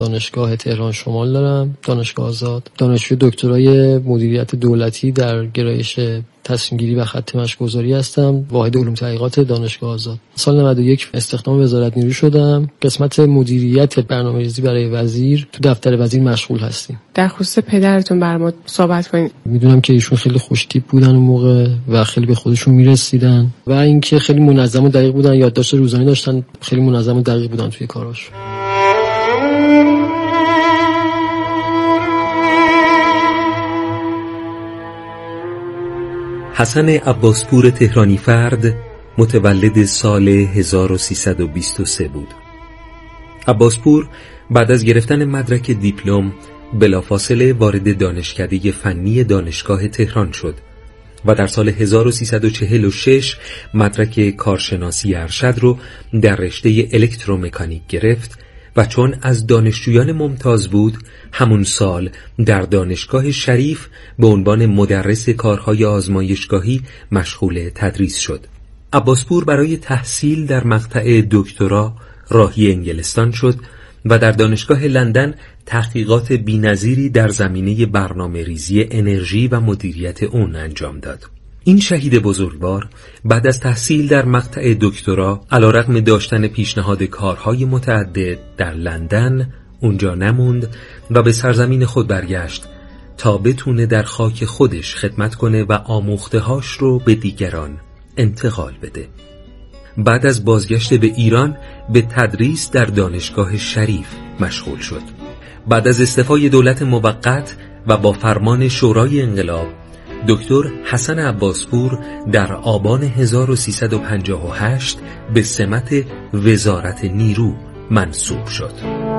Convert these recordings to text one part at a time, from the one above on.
دانشگاه تهران شمال دارم، دانشگاه آزاد. دانشجوی دکترای مدیریت دولتی در گرایش تصمیم گیری و خط مشی‌گذاری هستم، واحد علوم تحقیقات دانشگاه آزاد. سال 91 استخدام وزارت نیرو شدم. قسمت مدیریت برنامه‌ریزی برای وزیر تو دفتر وزیر مشغول هستیم. در خصوص پدرتون برام صحبت کنید. میدونم که ایشون خیلی خوش‌تیپ بودن اون موقع و خیلی به خودشون میرسیدن و اینکه خیلی منظم و دقیق بودن، یادداشت روزانه داشتن، خیلی منظم و دقیق بودن توی کاراشون. حسن عباسپور تهرانی فرد متولد سال 1323 بود. عباسپور بعد از گرفتن مدرک دیپلم بلافاصله وارد دانشکده فنی دانشگاه تهران شد و در سال 1346 مدرک کارشناسی ارشد رو در رشته الکترومکانیک گرفت و چون از دانشجویان ممتاز بود همون سال در دانشگاه شریف به عنوان مدرس کارهای آزمایشگاهی مشغول تدریس شد. عباسپور برای تحصیل در مقطع دکترا راهی انگلستان شد و در دانشگاه لندن تحقیقات بی‌نظیری در زمینه برنامه‌ریزی انرژی و مدیریت اون انجام داد. این شهید بزرگوار بعد از تحصیل در مقطع دکترا علیرغم داشتن پیشنهاد کارهای متعدد در لندن اونجا نموند و به سرزمین خود برگشت تا بتونه در خاک خودش خدمت کنه و آموخته‌هاش رو به دیگران انتقال بده. بعد از بازگشت به ایران به تدریس در دانشگاه شریف مشغول شد. بعد از استعفای دولت موقت و با فرمان شورای انقلاب دکتر حسن عباسپور در آبان 1358 به سمت وزارت نیرو منصوب شد.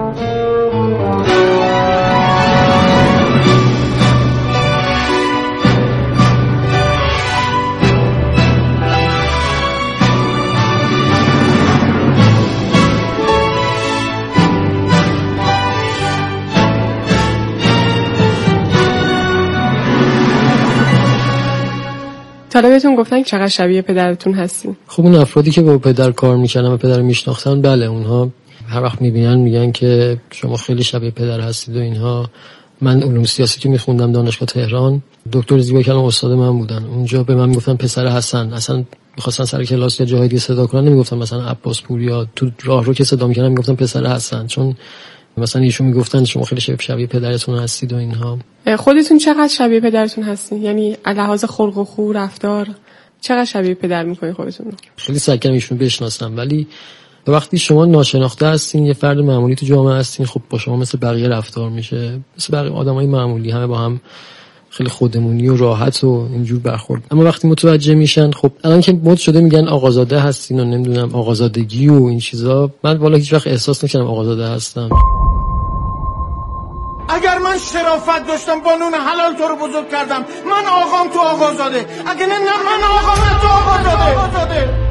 حالا بهتون گفتن چقدر شبیه پدرتون هستین؟ خب اون افرادی که با پدر کار میکنن و پدر میشناختن، بله اونها هر وقت میبینن میگن که شما خیلی شبیه پدر هستید و اینها. من علوم سیاسی که میخوندم دانشگاه تهران، دکتر زیبا کلام استاد من بودن. اونجا به من میگفتن پسر حسن. اصلا میخواستن سر کلاس یا جایی دیگه صدا کنن نمیگفتن مثلا عباسپور، یا تو راهرو که صدا میکنن میگفتن پسر حسن، چون مثلا ایشون میگفتن شما خیلی شبیه پدرتون هستید و اینها. خودتون چقدر شبیه پدرتون هستین؟ یعنی لحاظ خلق و خو، رفتار، چقدر شبیه پدر میکنین خودتون رو؟ خیلی سعی کردم ایشون بشناسم، ولی وقتی شما ناشناخته هستین، یه فرد معمولی تو جامعه هستین، خب با شما مثل بقیه رفتار میشه، مثل بقیه آدمای معمولی، همه با هم خیلی خودمونی و راحت و اینجور برخورد. اما وقتی متوجه میشن، خب الان که مد شده میگن آقازاده هستین و نمیدونم آقازادگی و این چیزا، من والا هیچ وقت احساس نکردم آقازاده هستم. اگر من شرافت داشتم با نون حلال تو رو بزرگ کردم، من آقام تو آقازاده. اگه نه من آقام تو آقازاده.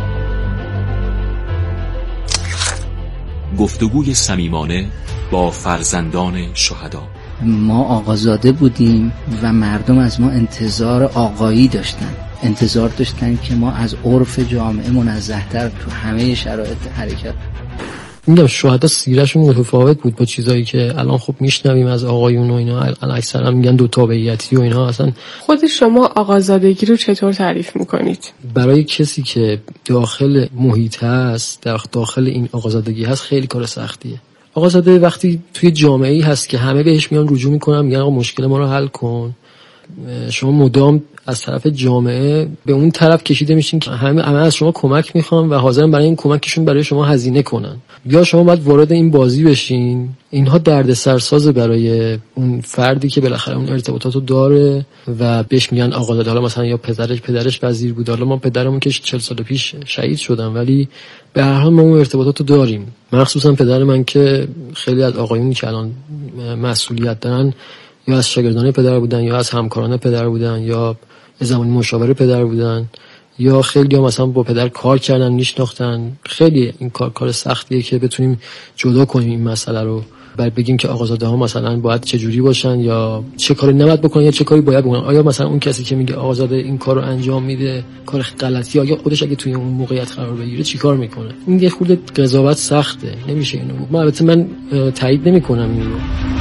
گفتگوی صمیمانه با فرزندان شهدا. ما آقازاده بودیم و مردم از ما انتظار آقایی داشتن، انتظار داشتن که ما از عرف جامعه منزه‌تر تو همه شرایط حرکت. میگم شهدا سیرشون متفاوت بود با چیزایی که الان خب میشنویم از آقایون و اینا. الان اکثرا میگن دو تابعیتی و اینها. اصلا خود شما آقازادگی رو چطور تعریف میکنید؟ برای کسی که داخل محیط هست، داخل این آقازادگی هست، خیلی کار سختیه. آقازاده وقتی توی جامعه‌ای هست که همه بهش میان رجوع میکنن، میگن آقا مشکل ما رو حل کن، شما مدام از طرف جامعه به اون طرف کشیده میشین که همه از شما کمک میخوان و حاضرن برای این کمکشون برای شما هزینه کنن، یا شما باید وارد این بازی بشین. اینها دردسرساز برای اون فردی که بالاخره اون ارتباطاتو داره و بهش میگن آقازاده. حالا مثلا یا پدرش وزیر بود، حالا ما پدرمون که 40 سال پیش شهید شدن، ولی به هر حال ما اون ارتباطاتو داریم. مخصوصا پدر من که خیلی از آقایونی که الان مسئولیت دارن یا از شاگردان پدر بودن، یا از همکاران پدر بودن، یا زمانی مشاور پدر بودن، یا خیلی ها مثلا با پدر کار کردن، میشناختن. خیلی این کار سختیه که بتونیم جدا کنیم این مسئله رو بعد بگیم که آقازاده ها مثلا باید چه جوری باشن یا چه کاری نباید بکنن یا چه کاری باید بکنن. آیا مثلا اون کسی که میگه آقازاده این کارو انجام میده کار غلطی، آیا خودش اگه توی اون موقعیت قرار بگیره چیکار میکنه؟ این یه خورده قضاوت سخته، نمیشه اینو. البته من تایید نمیکنم اینو.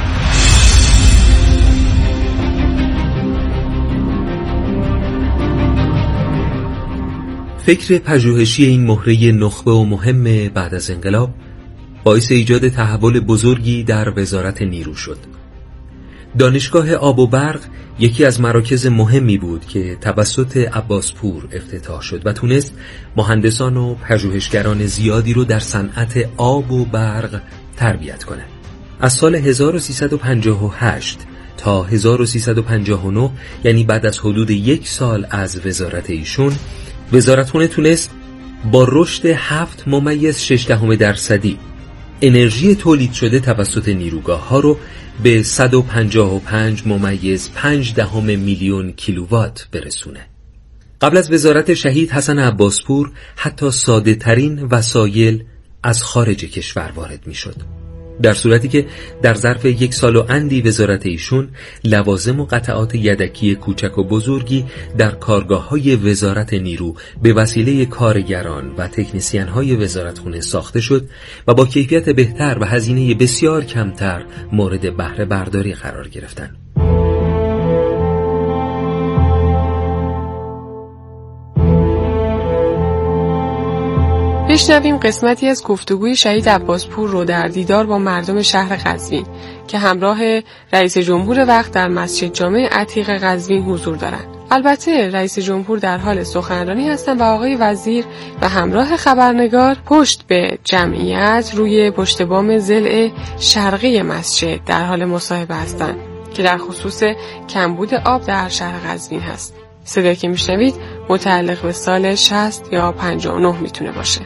فکر پژوهشی این مهره نخبه و مهم بعد از انقلاب باعث ایجاد تحول بزرگی در وزارت نیرو شد. دانشگاه آب و برق یکی از مراکز مهمی بود که توسط عباسپور افتتاح شد و تونست مهندسان و پژوهشگران زیادی رو در صنعت آب و برق تربیت کنه. از سال 1358 تا 1359، یعنی بعد از حدود 1 سال از وزارت ایشون، وزارتخونه تونست با رشد 7.6% انرژی تولید شده توسط نیروگاه ها رو به 155.5 میلیون کیلووات برسونه. قبل از وزارت شهید حسن عباسپور حتی ساده ترین وسایل از خارج کشور وارد می شد، در صورتی که در ظرف 1 سال و اندی وزارت ایشون لوازم و قطعات یدکی کوچک و بزرگی در کارگاه‌های وزارت نیرو به وسیله کارگران و تکنسین‌های وزارتخونه ساخته شد و با کیفیت بهتر و هزینه بسیار کمتر مورد بهره برداری قرار گرفتند. بشنویم قسمتی از گفتگوی شهید عباسپور رو در دیدار با مردم شهر قزوین که همراه رئیس جمهور وقت در مسجد جامع عتیق قزوین حضور دارند. البته رئیس جمهور در حال سخنرانی هستند و آقای وزیر و همراه خبرنگار پشت به جمعیت روی پشت بام ضلع شرقی مسجد در حال مصاحبه هستند که در خصوص کمبود آب در شهر قزوین هست. صدایی که میشنوید متعلق به سال 60 یا 59 میتونه باشه.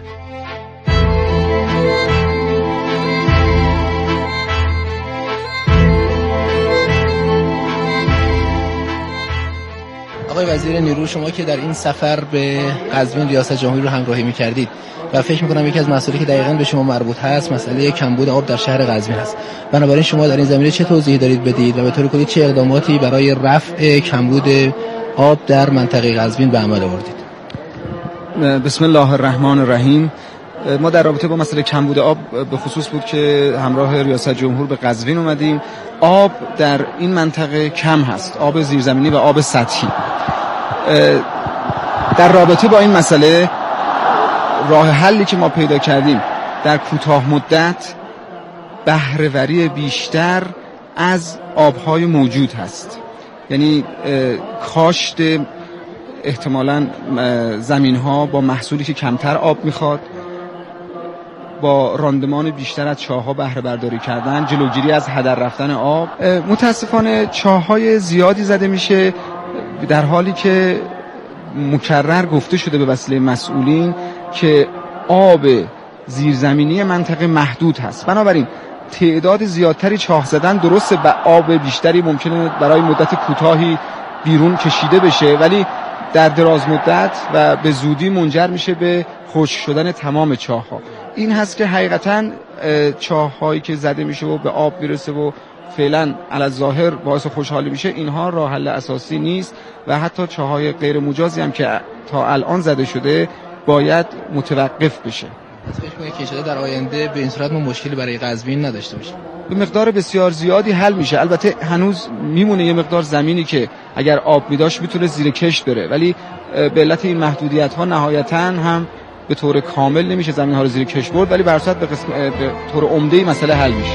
آقای وزیر نیرو، شما که در این سفر به قزوین ریاست جمهوری رو همراهی می‌کردید و فکر می‌کنم یکی از مسائلی که دقیقاً به شما مربوط هست مسئله کمبود آب در شهر قزوین است. بنابراین شما در این زمینه چه توضیحی دارید بدید و به طور کلی چه اقداماتی برای رفع کمبود آب در منطقه قزوین به عمل آوردید؟ بسم الله الرحمن الرحیم. ما در رابطه با مسئله کمبود آب به خصوص بود که همراه ریاست جمهور به قزوین اومدیم. آب در این منطقه کم هست، آب زیرزمینی و آب سطحی. در رابطه با این مسئله راه حلی که ما پیدا کردیم در کوتاه مدت بهره‌وری بیشتر از آبهای موجود هست، یعنی کاشت احتمالاً زمین‌ها با محصولی که کمتر آب میخواد، با راندمان بیشتر از چاه‌ها بهره برداری کردن، جلوگیری از هدر رفتن آب. متاسفانه چاه‌های زیادی زده میشه در حالی که مکرر گفته شده به وسیله مسئولین که آب زیرزمینی منطقه محدود هست. بنابراین تعداد زیادتری چاه زدن درسته و آب بیشتری ممکنه برای مدت کوتاهی بیرون کشیده بشه، ولی در دراز مدت و به زودی منجر میشه به خشک شدن تمام چاه‌ها. این هست که حقیقتاً چاه‌هایی که زده میشه و به آب میرسه و فعلا علی ظاهر باعث خوشحالی میشه، اینها راه حل اساسی نیست و حتی چاه‌های غیر مجازی هم که تا الان زده شده باید متوقف بشه. فکر کنید که شده در آینده به این صورت ما مشکلی برای قزوین نداشته باشیم؟ به مقدار بسیار زیادی حل میشه. البته هنوز میمونه یه مقدار زمینی که اگر آب میداشت میتونه زیر کشت بره، ولی به علت این محدودیت‌ها نهایتاً هم به طور کامل نمیشه زمین‌ها رو زیر کشت برد، ولی به هر صورت به طور عمده‌ای مسئله حل میشه.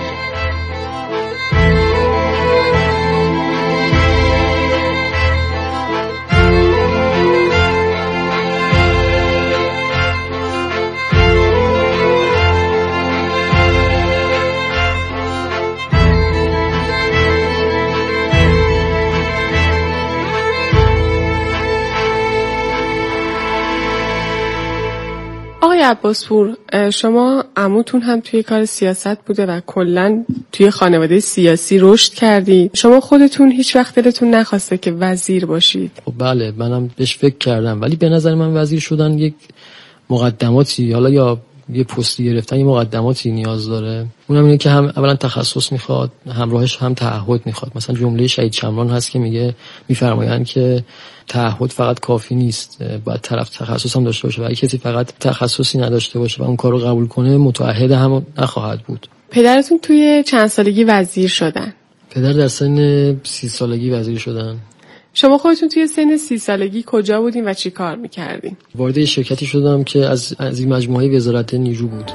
آقای عباسپور، شما عموتون هم توی کار سیاست بوده و کلاً توی خانواده سیاسی رشد کردید. شما خودتون هیچ وقت دلتون نخواسته که وزیر باشید؟ خب بله، منم بهش فکر کردم، ولی به نظر من وزیر شدن یک مقدماتی، حالا یا یه پستی گرفتن یه مقدماتی نیاز داره. اونم اینه که هم اولا تخصص میخواد، همراهش هم تعهد میخواد. مثلا جمله شهید شمران هست که میفرمایند که تعهد فقط کافی نیست، باید طرف تخصص هم داشته باشه و اگه کسی فقط تخصصی نداشته باشه و اون کارو قبول کنه متعهد هم نخواهد بود. پدرتون توی چند سالگی وزیر شدن؟ پدر در سن 30 سالگی وزیر شدن. شما خودتون توی سن 30 سالگی کجا بودین و چی کار میکردین؟ وارد شرکتی شدم که از این مجموعه وزارت نیرو بود.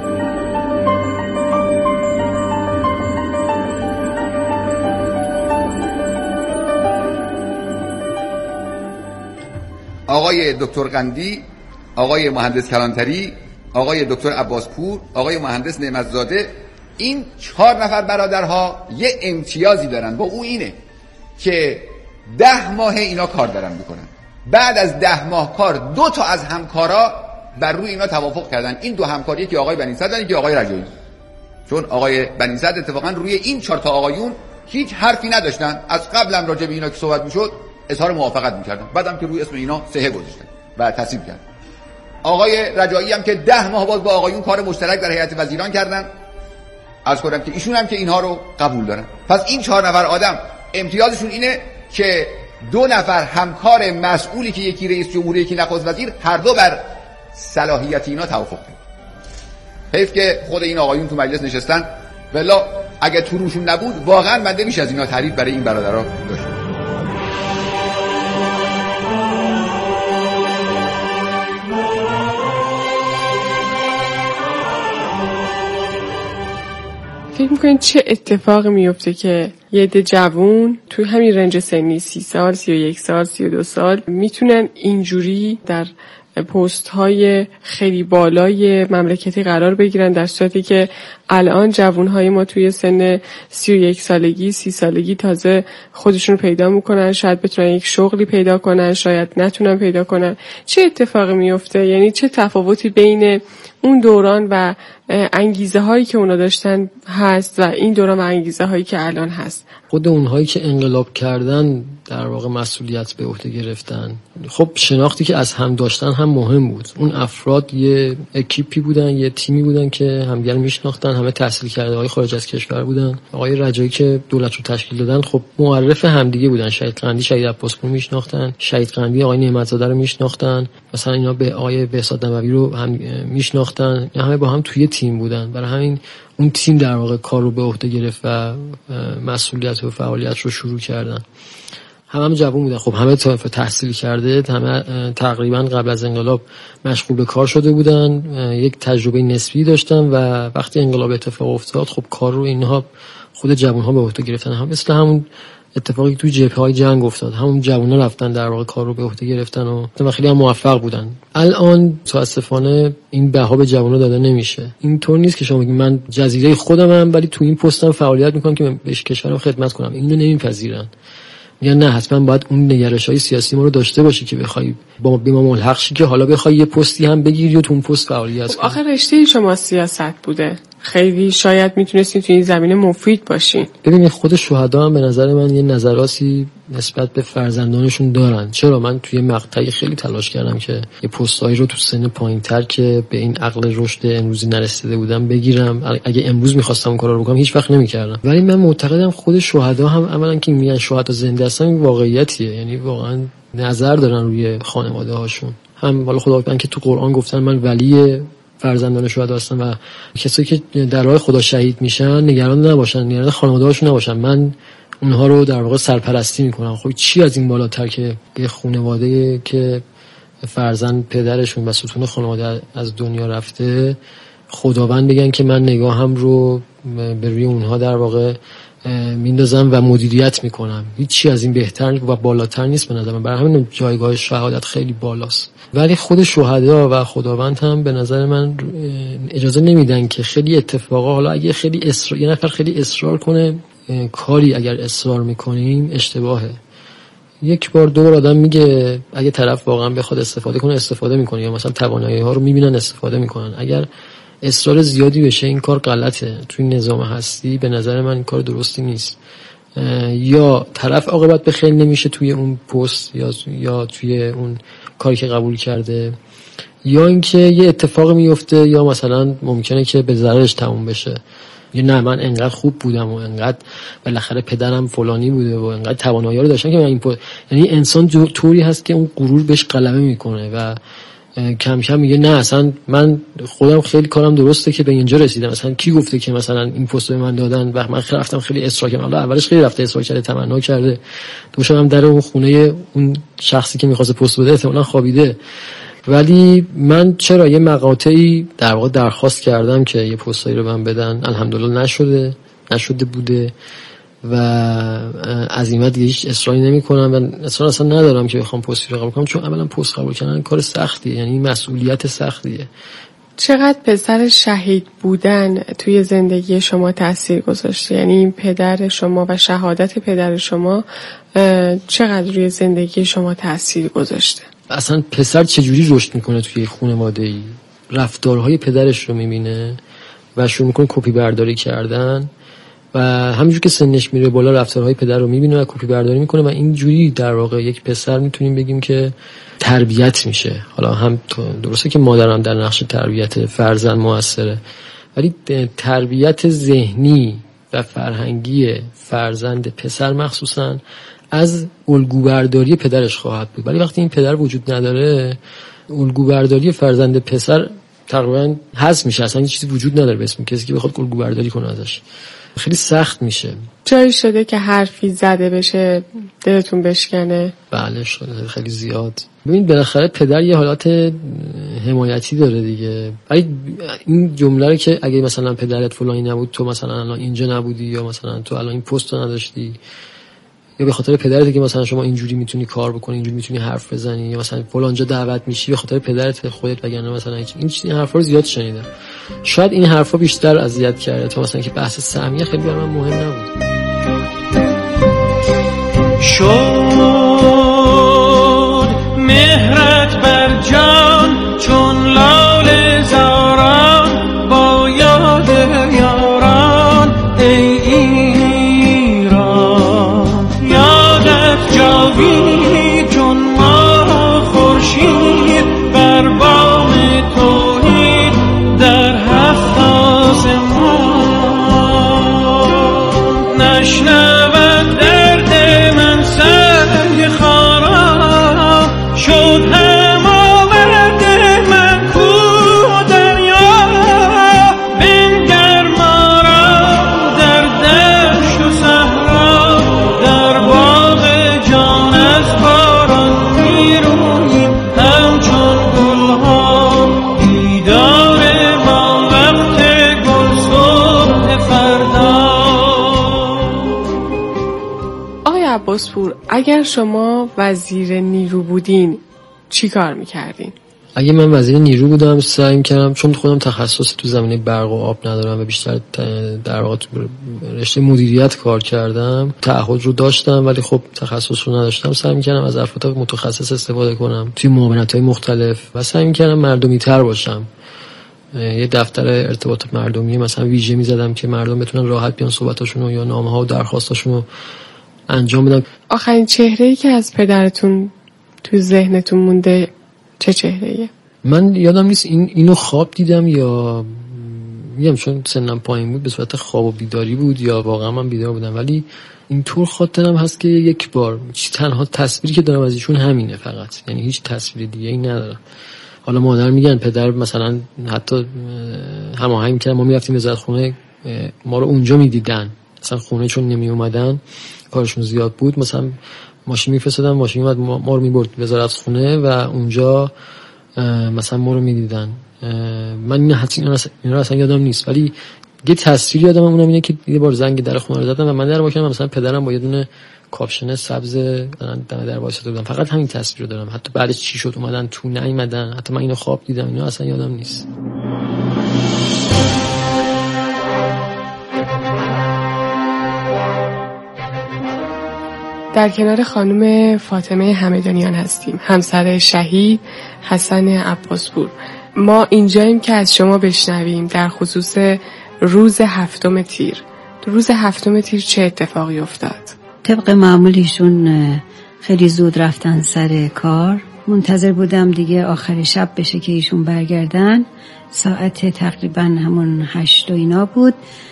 آقای دکتر قندی، آقای مهندس کلانتری، آقای دکتر عباسپور، آقای مهندس نعمتزاده، این 4 نفر برادرها یه امتیازی دارن، با اون اینه که 10 ماه اینا کار دارن میکنن. بعد از 10 ماه کار 2 تا از همکارا بر روی اینا توافق کردن. این 2 همکاری که آقای بنی صدر که آقای رجایی، چون آقای بنی صدر اتفاقا روی این 4 تا آقایون هیچ حرفی نداشتن، از قبلم راجع به اینا که صحبت میشد اظهار موافقت میکردن، بعدم که روی اسم اینا صحه گذاشتن و تصویب کردن. آقای رجایی هم که 10 ماه باز با آقایون کار مشترک در هیئت وزیران کردن، عرض کنم که ایشون هم که اینها رو قبول دارن. پس این 4 نفر آدم امتیازشون اینه که 2 نفر همکار مسئولی که یکی رئیس جمهوری یکی نخست وزیر، هر دو بر صلاحیت اینا توافق کردن. حیف که خود این آقایون تو مجلس نشستن، والله اگه تو روشون نبود واقعا من نمیشه از اینا تعریف برای این برادرها داشت. فکر میکنین چه اتفاقی میفته که یه عده جوون توی همین رنج سنی 30 سال، 31 سال، 32 سال میتونن اینجوری در پست های خیلی بالای مملکتی قرار بگیرن، در صورتی که الان جوانهای ما توی سن 31 سالگی 30 سالگی تازه خودشون پیدا میکنن، شاید بتونن یک شغلی پیدا کنن، شاید نتونن پیدا کنن. چه اتفاقی میفته؟ یعنی چه تفاوتی بین اون دوران و انگیزه هایی که اونا داشتن هست و این دوران و انگیزه هایی که الان هست؟ خود اونهایی که انقلاب کردن در واقع مسئولیت به عهده گرفتن. خب شناختی که از هم داشتن هم مهم بود. اون افراد یه اکیپی بودن، یه تیمی بودن که همدیگر میشناختن، همه تحصیل کرده های خارج از کشور بودن. آقای رجایی که دولت رو تشکیل دادن خب معرف همدیگه بودن. شهید قندی شهید عباسپور میشناختن، شهید قندی آقای نعمتزاده رو میشناختن، مثلا اینا به آقای بهزاد نبوی رو هم میشناختن، همه با هم توی تیم بودن. برای همین اون تیم در واقع کار رو به عهده گرفت و مسئولیت و فعالیت رو شروع کردن. همه جوان بودن، خب همه تحصیل کرده، همه تقریبا قبل از انقلاب مشغول به کار شده بودن، یک تجربه نسبی داشتن و وقتی انقلاب اتفاق افتاد خب کار رو اینها خود جوان‌ها به عهده گرفتن. هم مثل همون اتفاقی توی جبهه‌های جنگ افتاد، همون جوونا رفتن در واقع کار رو به عهده گرفتن و خیلی هم موفق بودن. الان متأسفانه این بها به جوونا داده نمیشه. اینطور نیست که شما بگید من جزیره خودمم ولی تو این پستم فعالیت میکنم که به کشورم خدمت کنم. اینو نمیپذیرن. میگن نه، حتما باید اون نگرش‌های سیاسی ما رو داشته باشی که بخوای با ما ملحق شی که حالا بخوای یه پستی هم بگیری و تو اون پست فعالیت کنی. آخر رشته شما سیاست بوده، خیلی شاید میتونستین تو این زمینه مفید باشین. ببینید خود شهدا هم به نظر من یه نظراتی نسبت به فرزندانشون دارن. چرا من توی مقطعی خیلی تلاش کردم که یه پستایی رو تو سن پایین‌تر که به این عقل رشد امروزی نرسیده بودم بگیرم. اگه امروز می‌خواستم اون کارا رو بکنم هیچ وقت نمی‌کردم. ولی من معتقدم خود شهدا هم عملاً که میگن شهدا زنده هستن این واقعیتیه، یعنی واقعا نظر دارن روی خانواده‌هاشون. هم والا خداوند که تو قرآن گفتن من ولی فرزندان شهدا هستن و کسایی که در راه خدا شهید میشن نگران نباشن، نگران خانواده‌هاشون نباشن. من اونها رو در واقع سرپرستی میکنم. خب چی از این بالاتر که یه خانواده که فرزند پدرشون و ستون خانواده از دنیا رفته خداوند بگن که من نگاهم رو به روی اونها در واقع میندازم و مدیریت میکنم. هیچی از این بهتر و بالاتر نیست به نظر من. برای همین جایگاه شهادت خیلی بالاست. ولی خود شهدا و خداوند هم به نظر من اجازه نمیدن که خیلی اتفاقا، حالا اگه خیلی یه نفر خیلی اصرار کنه کاری، اگر اصرار میکنیم اشتباهه. یک بار دو بار آدم میگه اگه طرف واقعا بخواد استفاده کنه استفاده میکنه، یا مثلا توانایی ها رو میبینن استفاده میکنن. اگر اصرار زیادی بشه این کار غلطه. توی نظام هستی به نظر من این کار درستی نیست. یا طرف عاقبت به خیر نمیشه توی اون پست یا توی اون کاری که قبول کرده، یا اینکه یه اتفاق میفته یا مثلا ممکنه که به ضررش تموم بشه، یا نه من انقدر خوب بودم و انقدر بالاخره پدرم فلانی بوده و انقدر توانایی رو داشتن که من یعنی انسان طوری هست که اون غرور بهش غلبه میکنه و کم کم میگه نه اصلا من خودم خیلی کارم درسته که به اینجا رسیدم، مثلا کی گفته که مثلا این پست به من دادن و من رفتم خیلی اصرار کردم. اولش خیلی رفته اصرار کرده، تمنا کرده، دوشم در اون خونه اون شخصی که می‌خواد پست بده احتمالاً خوابیده، ولی من چرا یه مقاطعی در واقع درخواست کردم که یه پستایی رو من بدن، الحمدلله نشده بوده و عزیمت دیگه هیچ اصراری نمی‌کنم و اصلا ندارم که بخوام پستی رو قبول کنم، چون اولا پست قبول کردن کار سختیه، یعنی مسئولیت سختیه. چقدر پسر شهید بودن توی زندگی شما تأثیر گذاشته؟ یعنی پدر شما و شهادت پدر شما چقدر روی زندگی شما تأثیر گذاشته؟ اصلا پسر چجوری رشد میکنه توی خانواده‌ای؟ رفتارهای پدرش رو میبینه و شروع میکنه کپی برداری کردن و همینجور که سنش میره بالا رفتارهای پدر رو میبینه و کپی برداری میکنه و اینجوری در واقع یک پسر میتونیم بگیم که تربیت میشه. حالا هم درسته که مادرم در نقش تربیت فرزند موثره، ولی تربیت ذهنی و فرهنگی فرزند پسر مخصوصاً از الگوبرداری پدرش خواهد بود. ولی وقتی این پدر وجود نداره، الگوبرداری فرزند پسر تقریبا حذف میشه، اصلا هیچ چیزی وجود نداره به اسم کسی که بخواد الگوبرداری کنه ازش، خیلی سخت میشه. جایی شده که حرفی زده بشه دلتون بشکنه؟ بله شده، خیلی زیاد. ببین بالاخره پدر یه حالت حمایتی داره دیگه، ولی این جمله رو که اگه مثلا پدرت فلانی نبود تو مثلا الان اینجا نبودی، یا مثلا تو الان این پست رو نداشتی، یا به خاطر پدرت که مثلا شما اینجوری میتونی کار بکنی، اینجوری میتونی حرف بزنی، یا مثلا فلان جا دعوت میشی به خاطر پدرت خودت، وگرنه مثلا این حرفا رو زیاد شنیدم. شاید این حرفا بیشتر اذیت کرده تا مثلا که بحث سهمیه خیلی برام مهم نبود. شد مهرت بر جان چون لاله زاران با یاد یاران ای ایران، یادت جاوید چون ما خورشید بر بام توحید در هفت آسمان، نشنود درد من سنگ خارا شد هم آورد من کو دریا، بنگر ما را در دشت و صحرا در باغ جان از باران میرویم همچون گلها، دیدار ما وقت گل صبح فردا. آقای عباسپور، اگر شما وزیر نیرو بودین چی کار میکردین؟ اگه من وزیر نیرو بودم سعی می‌کردم، چون خودم تخصص تو زمینه برق و آب ندارم و بیشتر در واقع تو رشته مدیریت کار کردم، تعهد رو داشتم ولی خب تخصص رو نداشتم، سعی می‌کردم از افراد متخصص استفاده کنم توی معاونت‌های مختلف و سعی می‌کردم مردمی‌تر باشم. یه دفتر ارتباطات مردمی مثلا ویژه می‌زدم که مردم بتونن راحت بیان صحبتاشون یا نامه‌ها و درخواستاشون رو انجام بدن. آخرین چهره‌ای که از پدرتون تو ذهنتون مونده چه چهره‌ایه؟ من یادم نیست اینو خواب دیدم یا میگم چون سنم پایین بود به صورت خواب و بیداری بود یا واقعا من بیدار بودم، ولی اینطور خاطرم هست که یک بار تنها تصویری که دارم از ایشون همینه فقط، یعنی هیچ تصویر دیگه ای ندارم. حالا مادر میگن پدر مثلا حتی هماهنگ می‌کردن، ما میرفتیم وزارت خونه ما رو اونجا میدیدن، مثلا خونه چون نمی اومدن کارشون زیاد بود، مثلا ماشین میفرستادن، ماشین اومد ما رو میبرد وزارت خونه و اونجا مثلا ما رو میدیدن. من این رو اصلا یادم نیست، ولی یه تصویر یادم اونم اینه که یه بار زنگ در خونه رو زدم و من در واقع مثلا پدرم با یه دونه کاپشن سبز در وایساده بودم، فقط همین تصویر رو دارم. حتی بعدش چی شد اومدن تو نیومدن، حتی من اینو خواب دیدم، اینو اصلا یادم نیست. در کنار خانم فاطمه همدانیان هستیم، همسر شهید حسن عباسپور. ما اینجاییم که از شما بشنویم در خصوص روز 7 تیر. روز 7 تیر چه اتفاقی افتاد؟ طبق معمولیشون خیلی زود رفتن سر کار منتظر بودم دیگه آخر شب بشه که ایشون برگردن. ساعت تقریبا همون 8 اینا بود.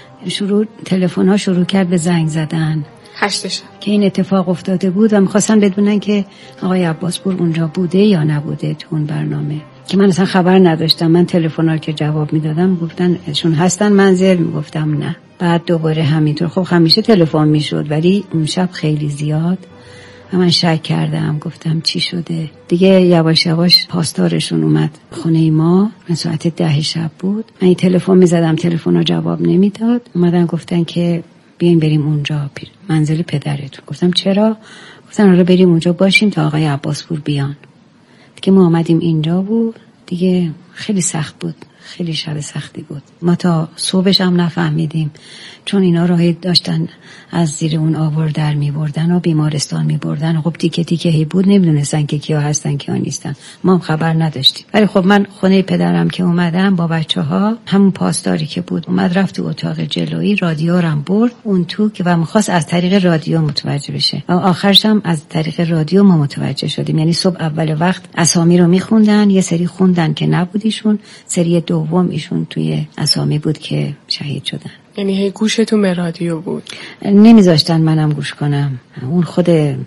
تلفن ها شروع کرد به زنگ زدن 8 شب که این اتفاق افتاده بود و میخواستن بدونن که آقای عباسپور اونجا بوده یا نبوده تو اون برنامه، که من اصلا خبر نداشتم. من تلفن ها که جواب میدادم گفتن اشون هستن منزل، میگفتم نه. بعد دوباره همینطور. خب همیشه تلفن میشد ولی اون شب خیلی زیاد و من شک کردم، گفتم چی شده دیگه. یواش یواش پاسدارشون اومد خونه ما. من ساعت 10 شب بود. من این تلفن میزدم، تلفن ها جواب نمیداد. اومدن گفتن که بیاین بریم اونجا منزل پدرتون. گفتم چرا؟ گفتن آره بریم اونجا باشیم تا آقای عباسپور بیان. دیگه ما آمدیم اینجا بود. دیگه خیلی سخت بود، خیلی شب سختی بود. ما تا صبحش هم نفهمیدیم، چون اینا راهی داشتن از زیر اون آور در می بردن و بیمارستان می بردن. خب تیکه تیکه هی بود، نمیدونستن که کیا هستن کیا نیستن. ما هم خبر نداشتیم. ولی خب من خونه پدرم که اومدم با بچه‌ها، همون پاسداری که بود اومد رفت تو اتاق جلویی، رادیو رو برد اون تو که و می‌خواست از طریق رادیو متوجه بشه. و آخرش هم از طریق رادیو ما متوجه شدیم. یعنی صبح اول وقت اسامی رو می‌خوندن، یه سری خوندن که نبودیشون، سری دوم ایشون توی اسامی بود که شهید شدن. یعنی هی گوشتون به رادیو بود؟ نمیذاشتن منم گوش کنم. اون خود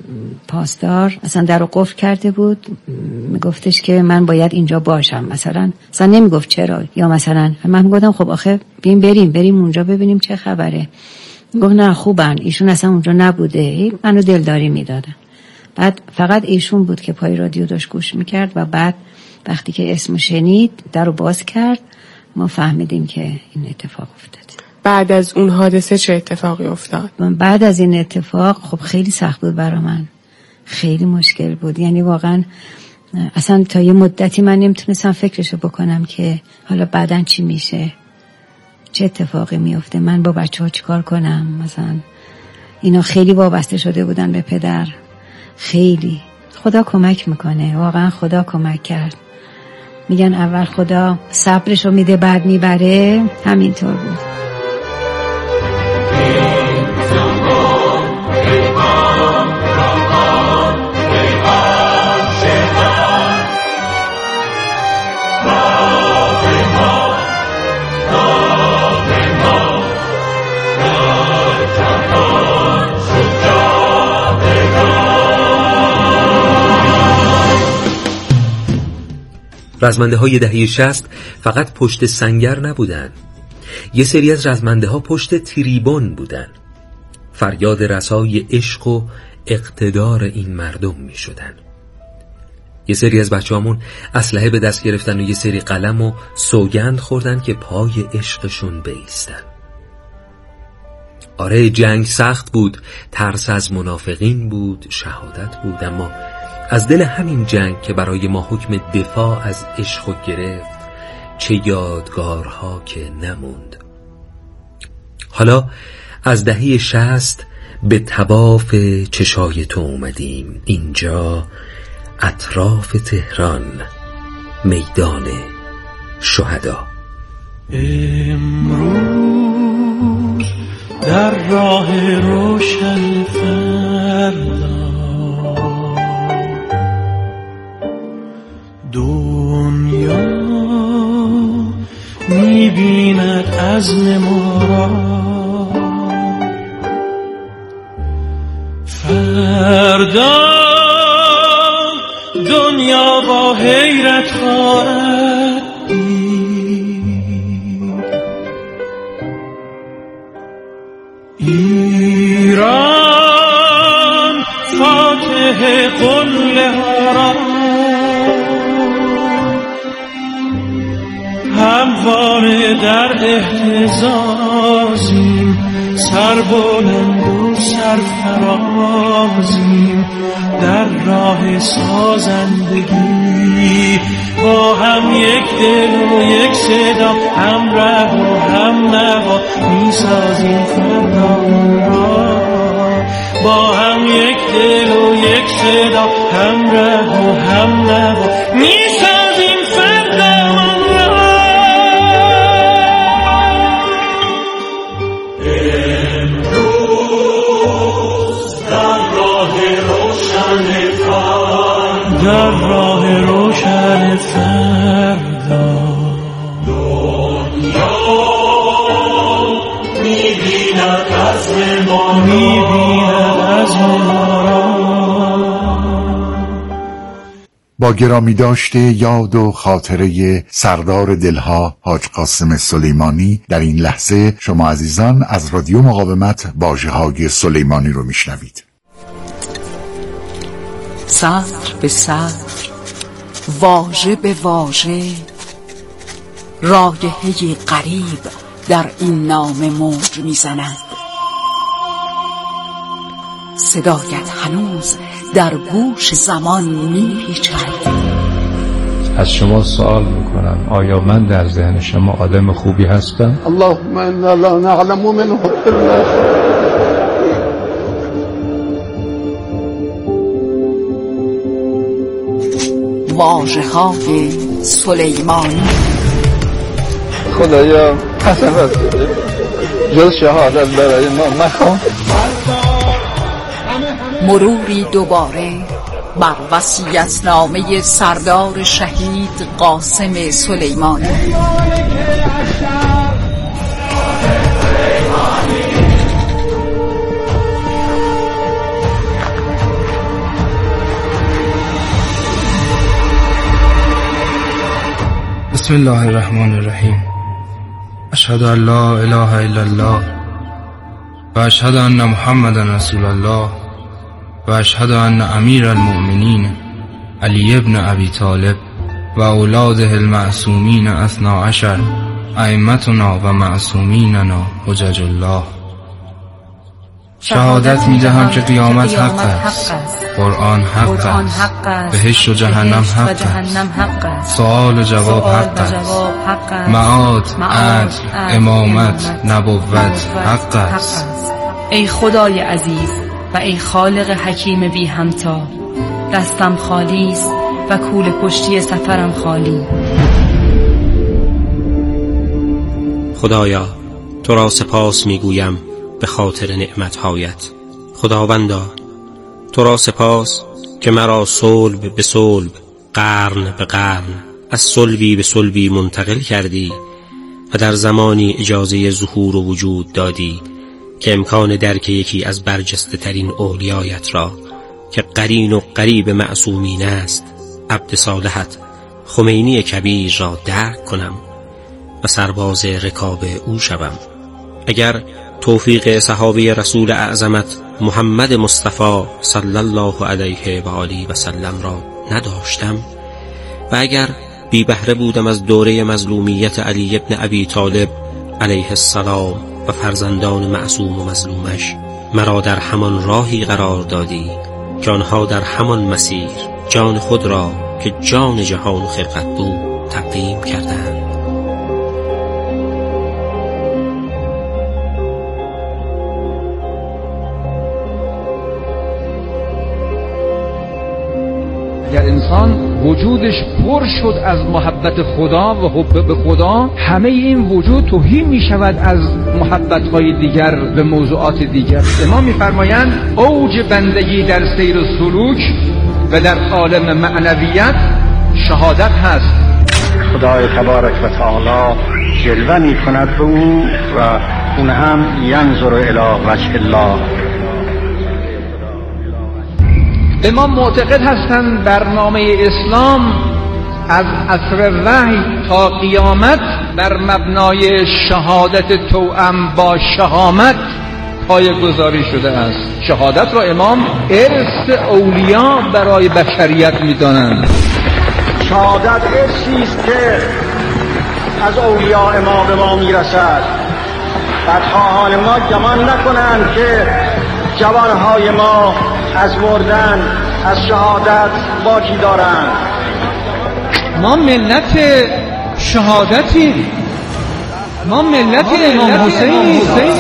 پاسدار اصلا در رو قفل کرده بود، میگفتش که من باید اینجا باشم. مثلا نمیگفت چرا، یا مثلا من میگفتم خب آخه بریم اونجا ببینیم چه خبره. گفت نه خوبن، ایشون اصلا اونجا نبوده. منو دلداری میدادن. بعد فقط ایشون بود که پای رادیو داشت گوش میکرد و بعد وقتی که اسمو شنید در رو باز کرد، ما فهمیدیم که این اتفاق افتاد. بعد از اون حادثه چه اتفاقی افتاد؟ بعد از این اتفاق خب خیلی سخت بود برای من، خیلی مشکل بود. یعنی واقعا اصلا تا یه مدتی من نمیتونستم فکرشو بکنم که حالا بعدن چی میشه، چه اتفاقی میفته، من با بچه‌ها چیکار کنم. مثلا اینا خیلی وابسته شده بودن به پدر. خیلی خدا کمک میکنه، واقعا خدا کمک کرد. میگن اول خدا صبرشو میده بعد میبره، همینطور بود. رزمنده های دهه 60 فقط پشت سنگر نبودن. یه سری از رزمنده ها پشت تریبون بودن. فریاد رسای عشق و اقتدار این مردم می شدن. یه سری از بچه‌هامون اسلحه به دست گرفتن و یه سری قلم و سوگند خوردن که پای عشقشون بایستن. آره جنگ سخت بود، ترس از منافقین بود، شهادت بود، اما از دل همین جنگ که برای ما حکم دفاع از عشق گرفت چه یادگارها که نموند. حالا از دهه 60 به طواف چشای تو اومدیم. اینجا اطراف تهران، میدان شهدا. امروز در راه روشن فردا دنیا می‌بیند عزم ما را، فردا دنیا با حیرت خواهد دید. ایران فاتح قله ها را همواره در اهتزازیم، سربلند و سرفرازیم در راه سازندگی، با هم یک دل و یک صدا، همراه و هم نوا میسازیم فردا را. با هم یک دل و یک صدا، همراه و هم نوا میسازیم فردا را. در راه عزم ما میبیند عزم ما را. با گرامی داشته یاد و خاطره سردار دلها حاج قاسم سلیمانی در این لحظه شما عزیزان از رادیو مقاومت واژه‌های سلیمانی رو میشنوید. سطر به سطر، واژه به واژه، رایحه غریب در این نامه موج میزند. صدایت هنوز در گوش زمان میپیچد. از شما سوال میکنم آیا من در ذهن شما آدم خوبی هستم؟ اللهم انا لا نعلم منه الا واژه‌های سلیمانی. خدایا قسمت بده جز شهادت برای ما مخوان. مروری دوباره بر وصیت‌نامه سردار شهید قاسم سلیمانی. بسم الله الرحمن الرحیم. اشهد ان لا اله الا الله و اشهد ان محمدا رسول الله و اشهد ان امیر المؤمنین علی ابن ابی طالب و اولاده المعصومین 12 ائمتنا و معصومیننا حجج الله. شهادت می‌دهم که قیامت حق است، قرآن حق است، بهشت و جهنم حق است، سؤال و جواب حق است، معاد، عدل، امامت، نبوت حق است. ای خدای عزیز و ای خالق حکیم بی همتا، دستم خالی است و کوله پشتی سفرم خالی. خدایا تو را سپاس میگویم به خاطر نعمتهایت. خداوندا تو را سپاس که مرا صلب به صلب، قرن به قرن، از صلبی به صلبی منتقل کردی و در زمانی اجازه ظهور و وجود دادی که امکان درک یکی از برجسته ترین اولیایت را که قرین و قریب معصومین است، عبد صالحت خمینی کبیر را درک کنم و سرباز رکاب او شوم. اگر توفیق صحابه رسول اعظمت محمد مصطفی صلی الله علیه و آله و سلم را نداشتم و اگر بی بهره بودم از دوره مظلومیت علی ابن ابی طالب علیه السلام و فرزندان معصوم و مظلومش، مرا در همان راهی قرار دادی که آنها در همان مسیر جان خود را که جان جهان و خلقت بود تقدیم کردند. اگر انسان وجودش پر شد از محبت خدا و حب به خدا، همه این وجود توهی می شود از محبت‌های دیگر به موضوعات دیگر. امام می‌فرمایند اوج بندگی در سیر و سلوک و در عالم معنویت شهادت هست. خدای تبارک و تعالی جلوه می کند به او و اون هم ینظر الی وجه الله. امام معتقد هستند برنامه اسلام از عصر وحی تا قیامت بر مبنای شهادت توأم با شهامت پایه‌گذاری شده است. شهادت را امام ارث اولیا برای بشریت می‌دانند. شهادت ارثی است که از اولیاء ما به ما میرسد. بدخواهان ما گمان نکنند که جوانهای ما از مردن از شهادت باکی دارند. ما ملت شهادتیم، ما ملت امام حسینی.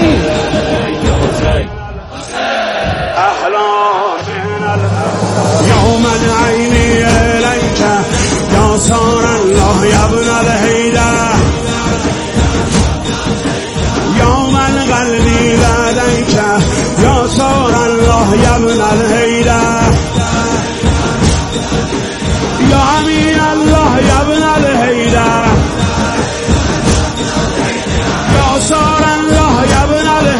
یوم العینی الیک یا سار الله یبن الهیدر، یوم القلبی لدیک یا سار الله یبن الهیدر، یا امین الله یبن الهیدر، یا سار الله یبن الهیدر.